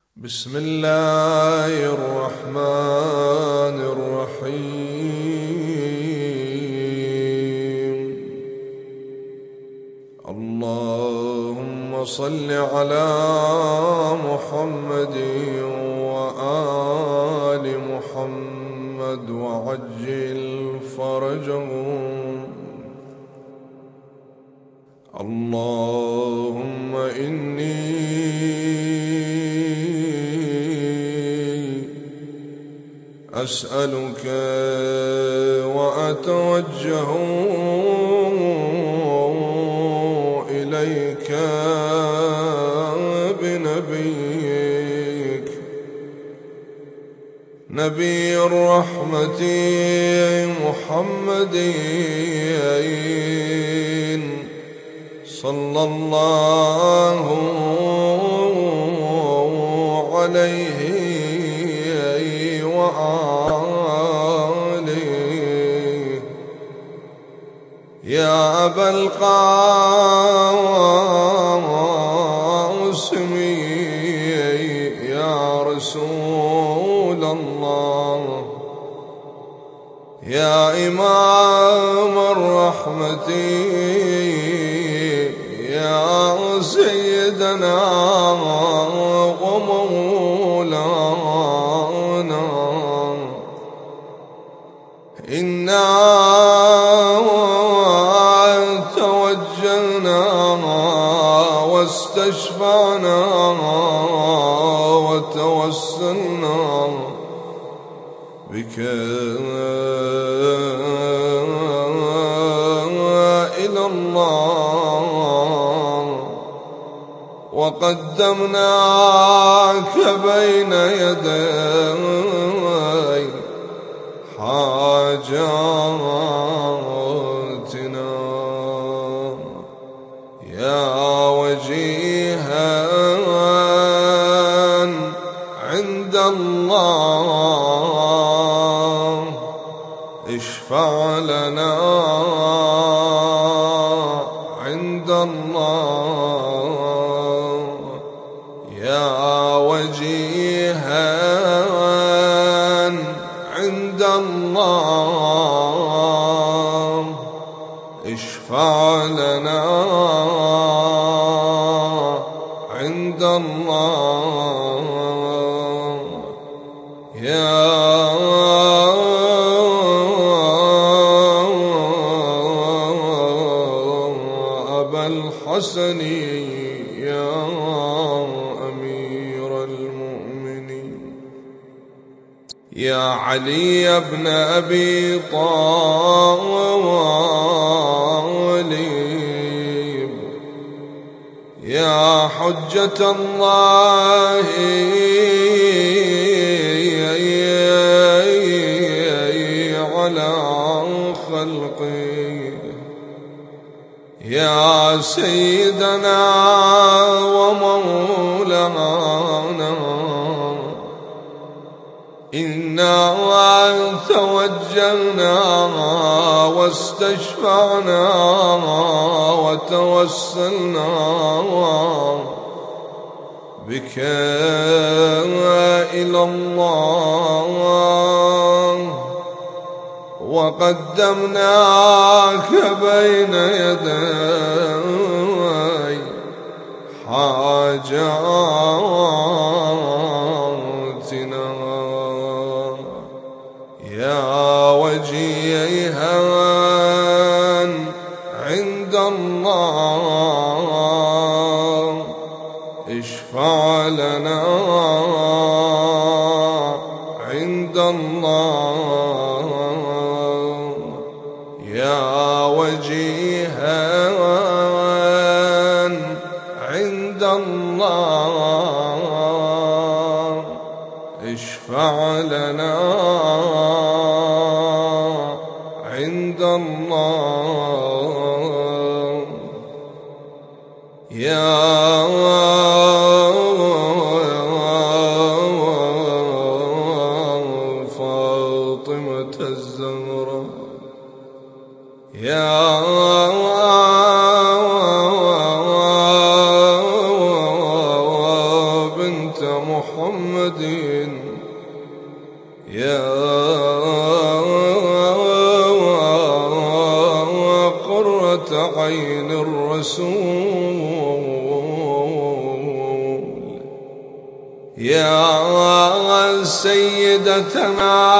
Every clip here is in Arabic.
بسم الله الرحمن الرحيم. اللهم صل على محمد وآل محمد وعجل فرجهم. اللهم إني أسألك وأتوجه إليك بنبيك نبي الرحمة محمد صلى الله عليه وآله. يا أبا القاسم يا رسول الله، يا إمام الرحمة يا سيدنا ومولانا، إنا توجهنا واستشفعنا وتوسلنا بك إلى الله، وقدمناك بين يدي حاجاتنا. يا وجيها عند الله اشفع لنا عند الله. يا وجيها عند الله اشفع لنا عند الله. يا أبا الحسن يا أمير المؤمنين، يا علي بن أبي طالب، يا حجة الله على خلقه، يا سيدنا ومولانا، إنا توجهنا واستشفعنا وتوسلنا بك إلى الله، وقدمناك بين يدي حاجاتنا. يا وجيها عند الله اشفع لنا عند الله. يا وجيها عند الله اشفع لنا عند الله. يا فاطمة الزهراء، يا بنت محمد يا قرة عين الرسول يا سيدتنا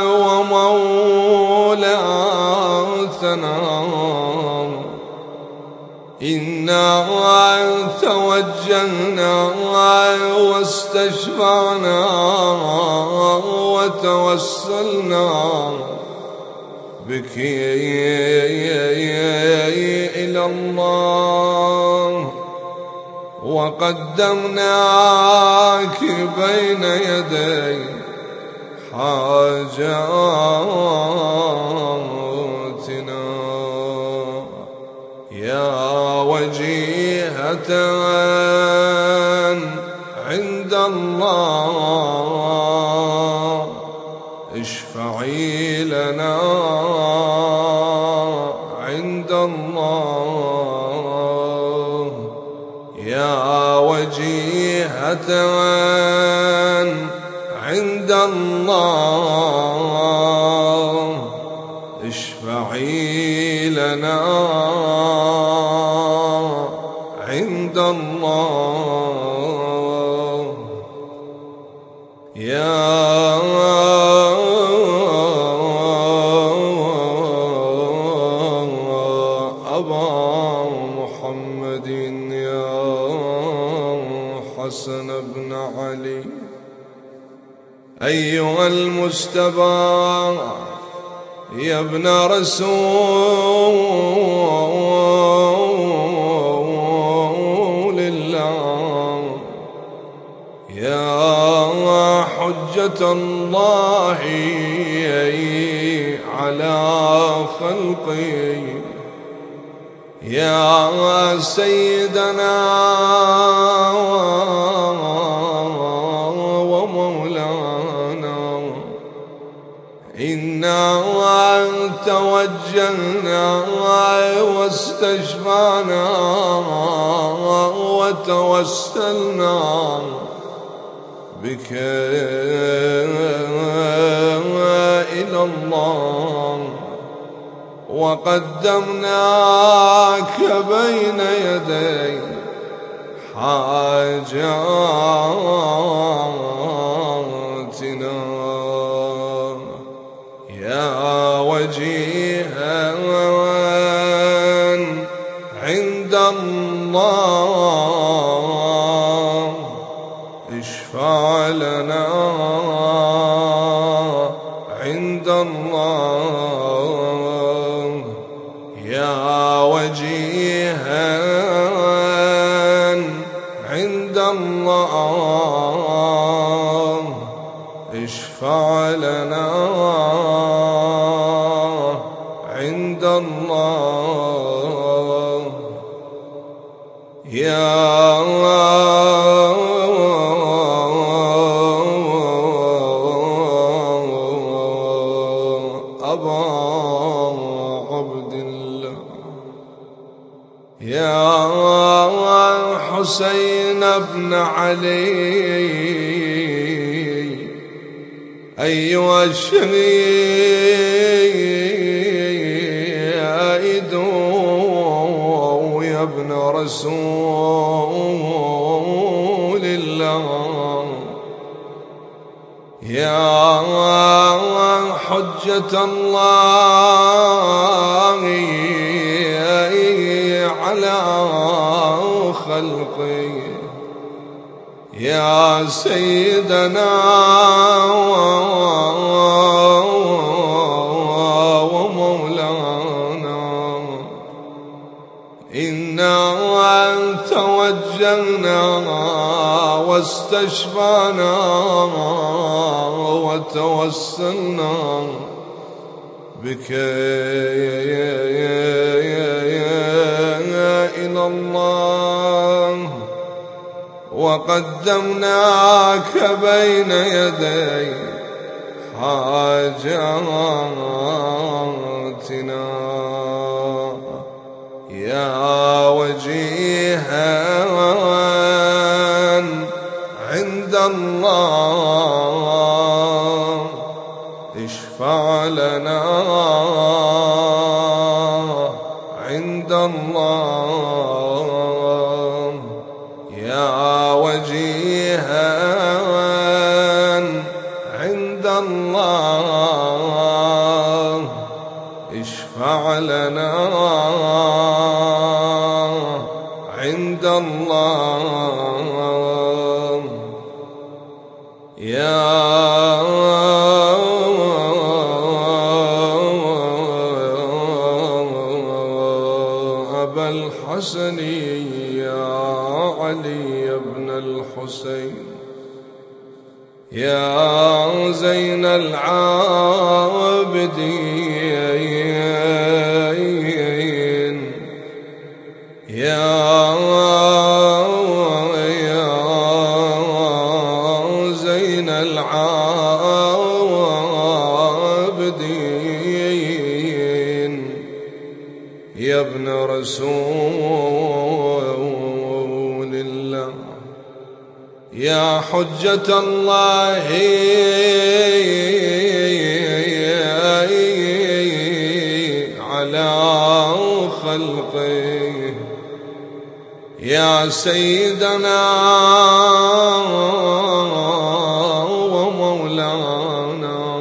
ومولاتنا إنا توجهنا واستشفعنا وتوسلنا بك إلى الله وقدمناك بين يدي حاجاتنا يا وجيهة عند الله اشفعي لنا عند الله يا وجيهة عند الله اشفعي لنا عند الله يا أبا محمد يا حسن بن علي أيها المجتبى يا ابن رسول الله يا حجة الله على خلقه يا سيدنا ومولانا إنا توجهنا واستشفعنا وتوسلنا بك إلى الله وقدمناك بين يدي حاجاتنا يا وجيها عند الله اشفع لنا عند الله يا وجيها عند الله اشفع لنا عند الله يا أبا عبد الله يا حسين بن علي أيها الشهيد يا ابن رسول الله يا حجة الله على خلقه يا سيدنا ومولانا إنا توجهنا واستشفعنا وتوسلنا بك إلى الله وقدمناك بين يدي حاجاتنا يا وجيها عند الله اشفع لنا عند الله يا وجيها عند الله اشفع لنا عند الله يا أبا الحسن يا علي بن الحسين يا زين العابدين يا زين العابدين يا ابن رسول الله يا حجة الله على خلقه يا سيدنا ومولانا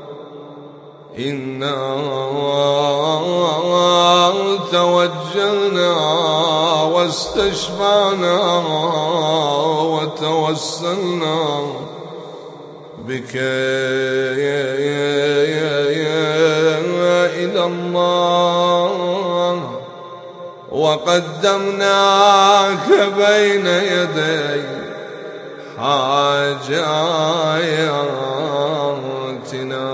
إنا توجهنا واستشفعنا وتوسلنا بك إلى الله وقدمناك بين يدي حاجاتنا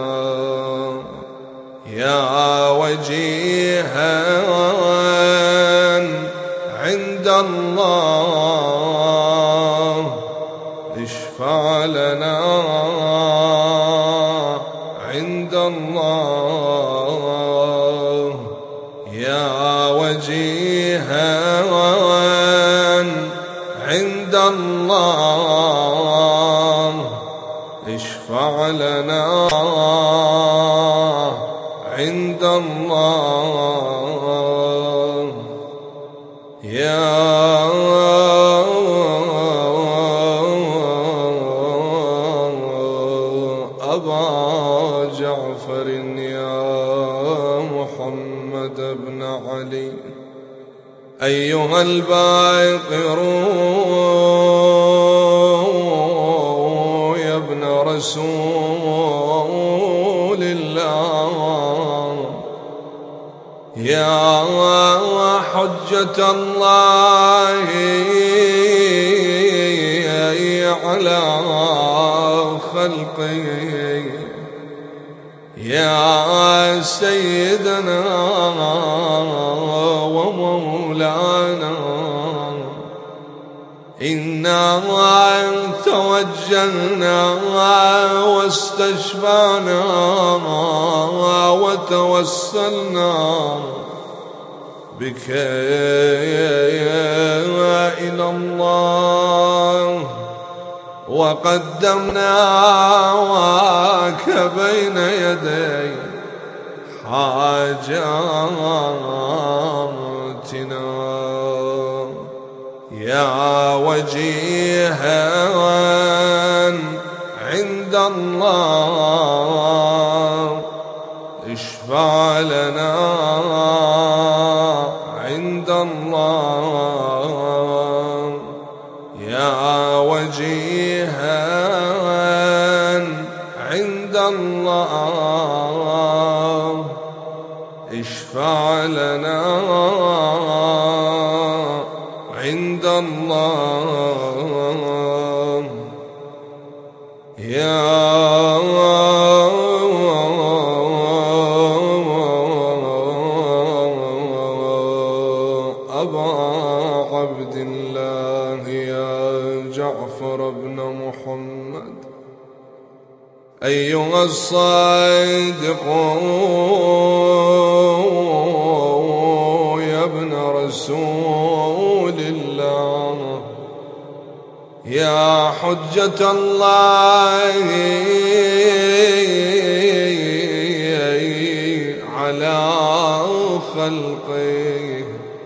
يا وجيها عند الله اشفع لنا عند الله يا وجيها عند الله اشفع لنا عند الله يا أبا جعفر يا محمد بن علي أيها الباقر يا ابن رسول الله يا حجة الله على خلقه يا سيدنا ومولانا إنا توجهنا واستشفعنا وتوسلنا بك إلى الله وقدمناك بين يدي حاجاتنا يا وجيها عند الله اشفع لنا عند الله يا وجيها عند الله اشفع لنا عند الله يا أبا عبد الله يا جعفر بن محمد أيها الصادق يا ابن رسول الله يا حجة الله على خلقه،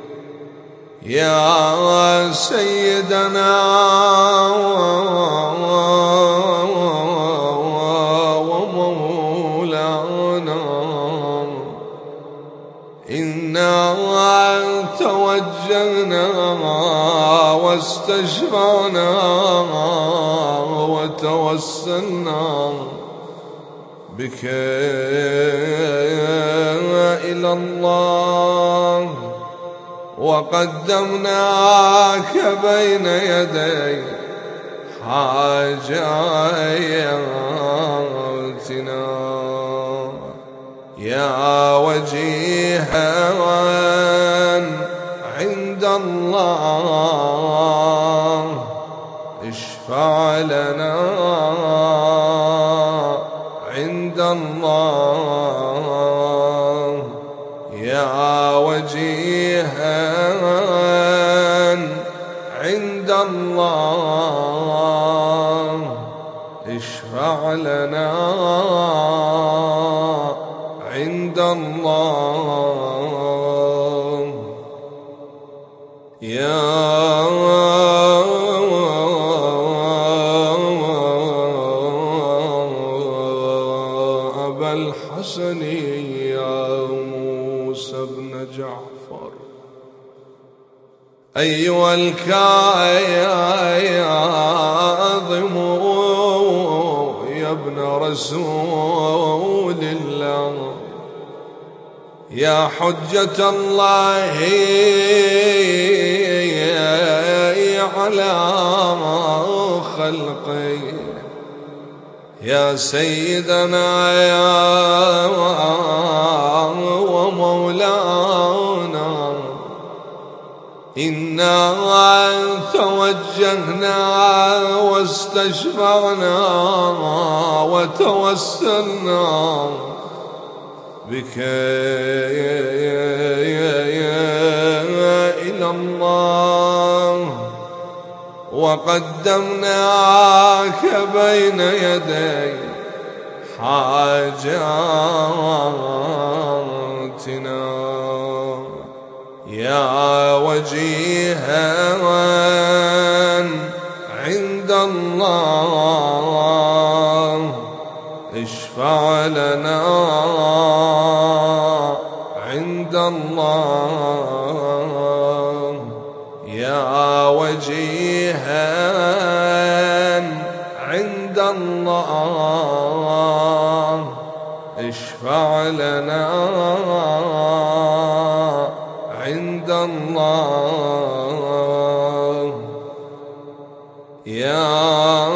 يا سيدنا ومولانا، إنا توجهنا واستشفعنا وتوسلنا بك إلى الله، وقدمناك بين يدي حاجاتنا، يا وجيها عند الله اشفع لنا عند الله، يا وجيها عند الله اشفع لنا عند الله، يا أبا الحسن يا موسى بن جعفر، أيها الكاظم يا ابن رسول الله، يا حجة الله على خلقه، يا سيدنا يا ومولانا، إنا توجهنا واستشفعنا وتوسلنا بك إلى الله، وقدمناك بين يدي حاجاتنا، يا وجيها عند الله اشفع لنا عند الله، يا وجيها عند الله اشفع لنا عند الله، يا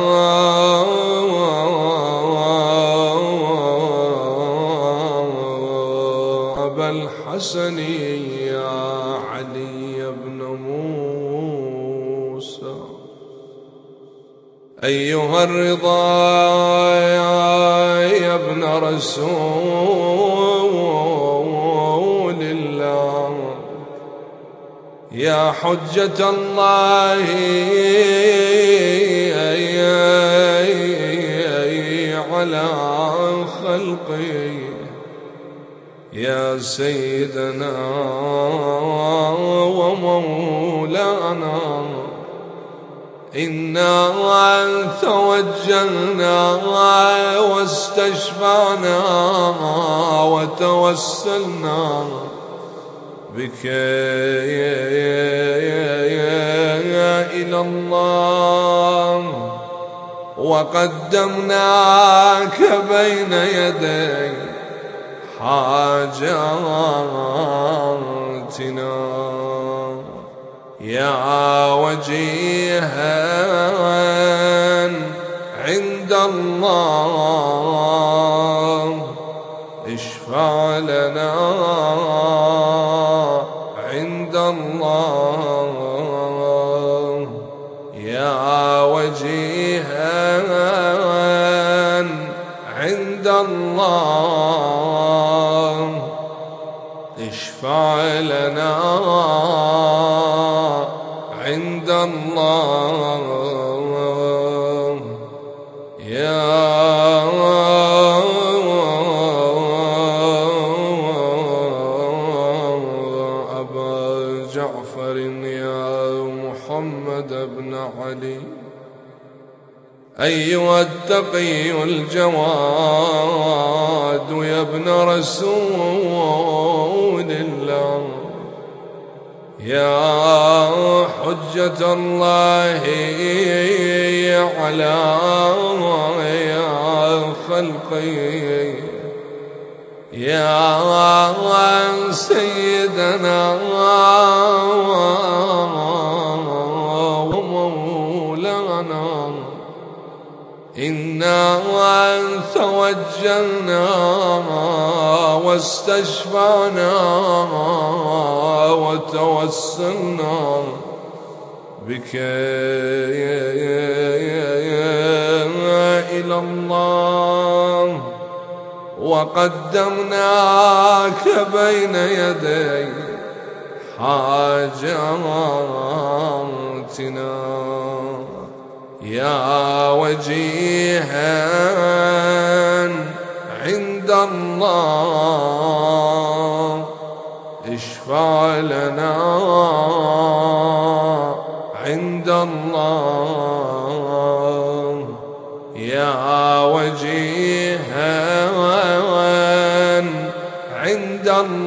أبا الحسن يا علي بن موسى، أيها الرضا يا ابن رسول الله، يا حجة الله على خلقه، يا سيدنا ومولانا، إنا توجهنا واستشفعنا وتوسلنا بك إلى الله، وقدمناك بين يدي حاجاتنا، يا وجيها عند الله اشفع لنا عند الله، يا وجيها عند الله اشفع لنا عند الله، يا أبا جعفر يا محمد بن علي، أيها التقي الجواد يا ابن رسول الله، يا حجة الله على خلقي، يا سيدنا ومولانا، إنا توجلنا واستشفعنا وتوسلنا بك إلى الله، وقدمناك بين يدي حاجاتنا، يا وجيها عند الله، اشفع لنا عند الله، يا وجيها عند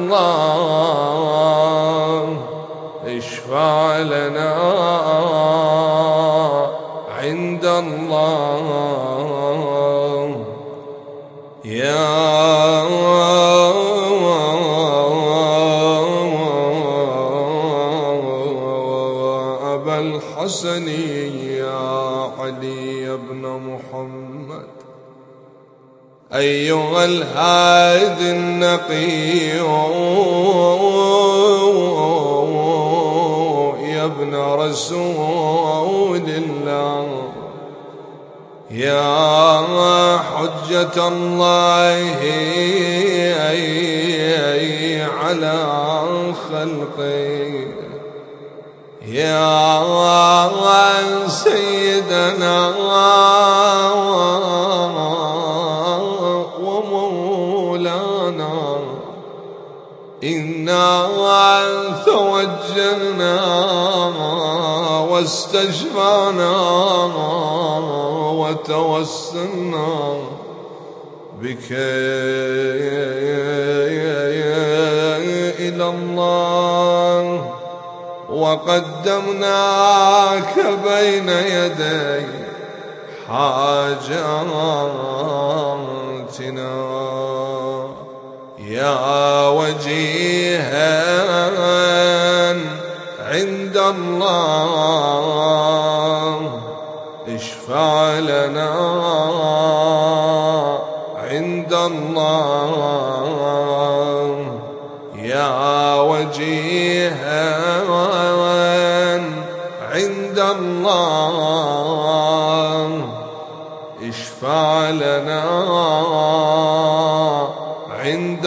الله، اشفع لنا عند الله، يا أبا الحسن يا علي بن محمد، أيها الهادي النقي يا ابن رسول الله، يا حجة الله على خلقي، يا سيدنا ومولانا، إنا توجلنا واستشفعنا وتوسلنا بك إلى الله، وقدمناك بين يدي حاجاتنا، يا وجيها عند الله، اشفع لنا عند الله، يا وجيها عند الله، اشفع لنا عند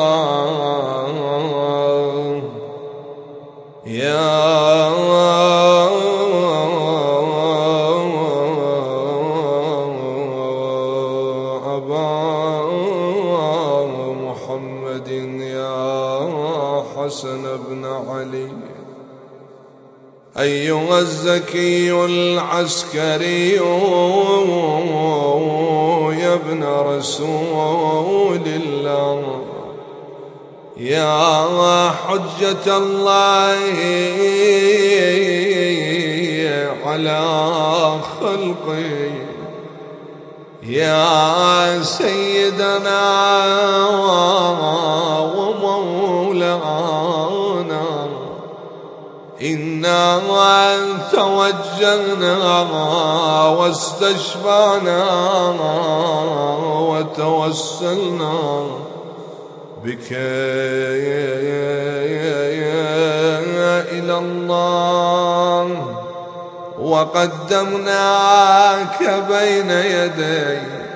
الله، يا محمد يا حسن بن علي، أيها الزكي العسكري يا ابن رسول الله، يا حجة الله على خلقي، يا سيدنا ومولانا، إنا توجلنا واستشفعنا وتوسلنا بك إلى الله، وقدمناك بين يدي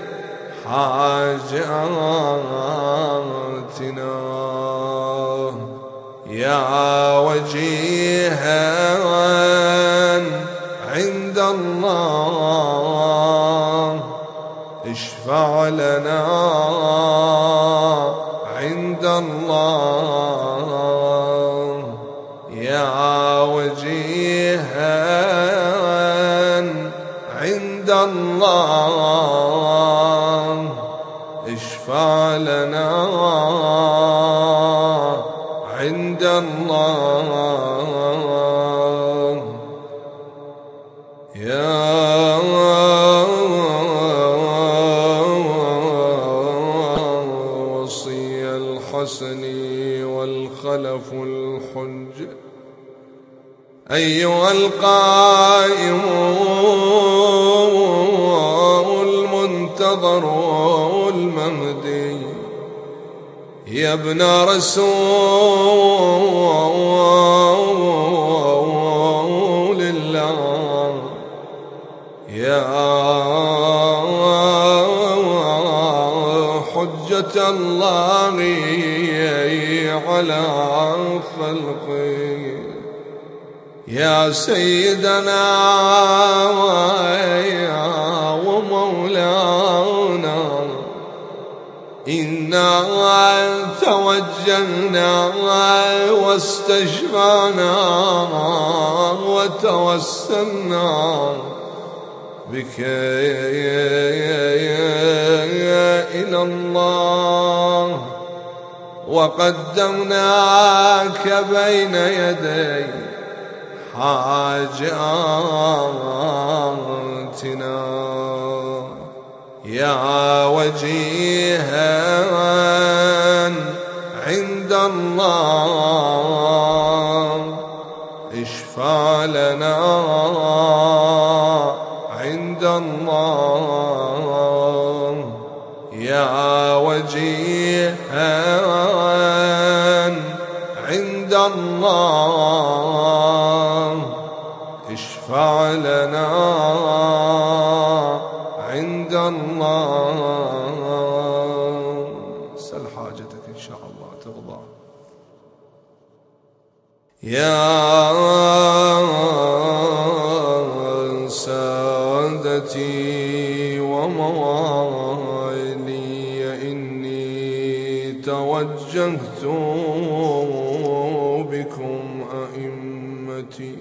حاجاتنا، يا وجيها عند الله، اشفع لنا عند الله يا وجيها عند الله اشفع لنا عند الله يا وصي الحسن والخلف الحج أيها القائم المنتظر المهدي يا ابن رسول الله يا حجة الله على خلقه يا سيدنا ومولانا إنا توجهنا واستشفعنا وتوسلنا بك إلى الله وقدمناك بين يدي حاجاتنا يا وجيها عند الله اشفع لنا عند الله يا وجيها عند الله اشفع لنا عند الله سل حاجتك إن شاء الله ترضى يا سادتي وموالي إني توجهت بكم أئمتي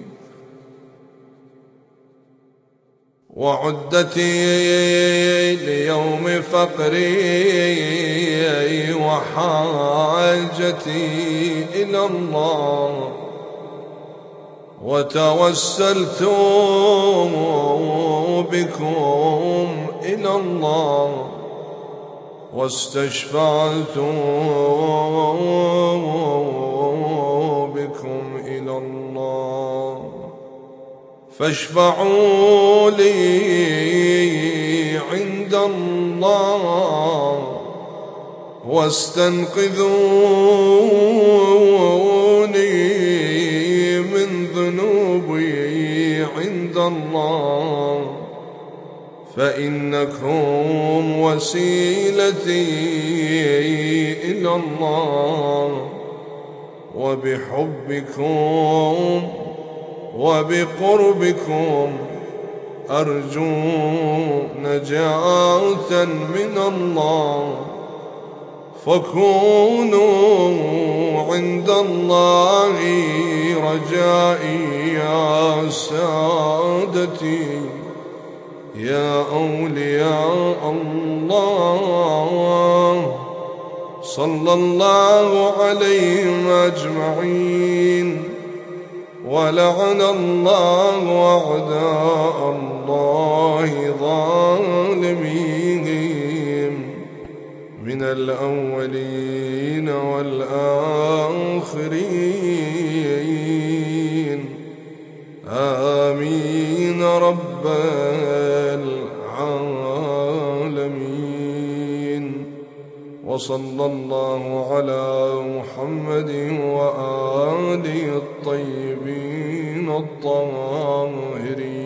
وعدتي ليوم فقري وحاجتي إلى الله وتوسلت بكم إلى الله واستشفعت بكم إلى الله فاشفعوا لي عند الله واستنقذوني من ذنوبي عند الله فإنكم وسيلتي إلى الله وبحبكم وبقربكم أرجو نجاة من الله فكونوا عند الله رجائي يا سادتي يا أولياء الله صلى الله عليهم أجمعين ولعن الله أعداء الله ظالميهم من الأولين والآخرين آمين رب العالمين وصلى الله على محمد وآله الطيبين الطاهرين.